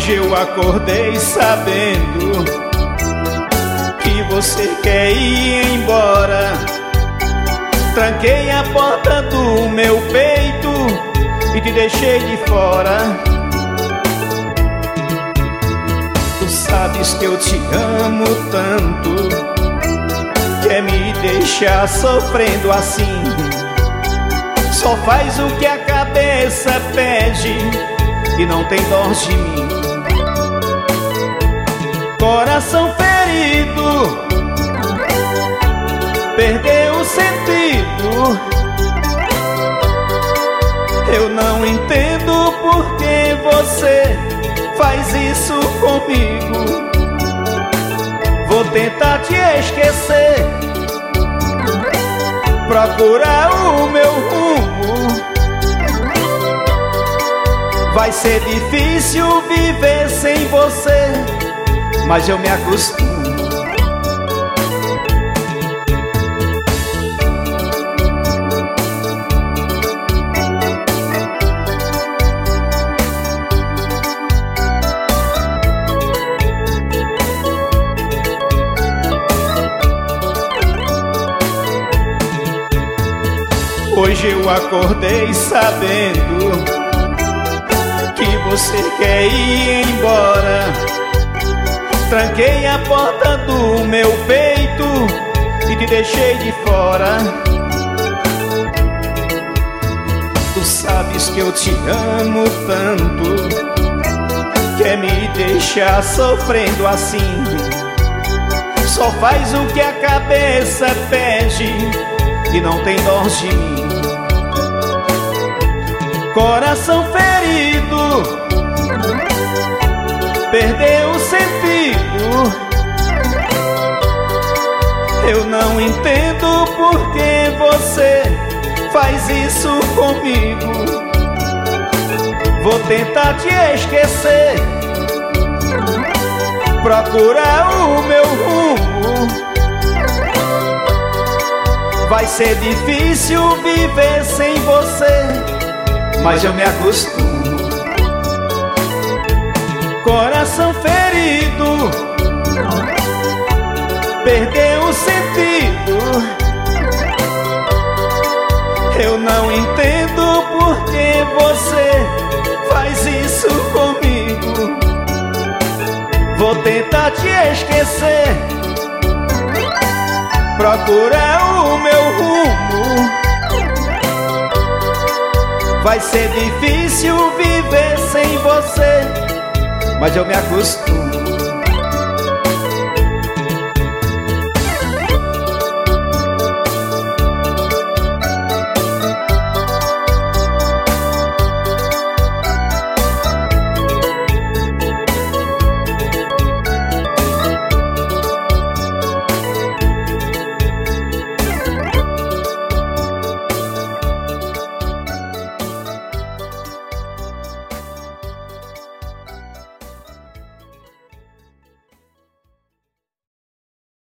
Hoje eu acordei sabendo que você quer ir embora. Tranquei a porta do meu peito e te deixei de fora. Tu sabes que eu te amo tanto, quer me deixar sofrendo assim. Só faz o que a cabeça pede e não tem dó de mim. Coração ferido, perdeu o sentido. Eu não entendo por que você faz isso comigo. Vou tentar te esquecer, procurar o meu rumo. Vai ser difícil viver sem você, mas eu me acostumo. Hoje eu acordei sabendo que você quer ir embora. Tranquei a porta do meu peito e te deixei de fora. Tu sabes que eu te amo tanto, quer me deixar sofrendo assim. Só faz o que a cabeça pede e não tem dó de mim. Coração ferido, perdeu o sentido. Eu não entendo por que você faz isso comigo. Vou tentar te esquecer, procurar o meu rumo. Vai ser difícil viver sem você, mas eu me acostumo. Coração ferido, perdeu o sentido. Eu não entendo por que você faz isso comigo. Vou tentar te esquecer, procurar o meu rumo. Vai ser difícil viver sem você, mas eu me acostumo.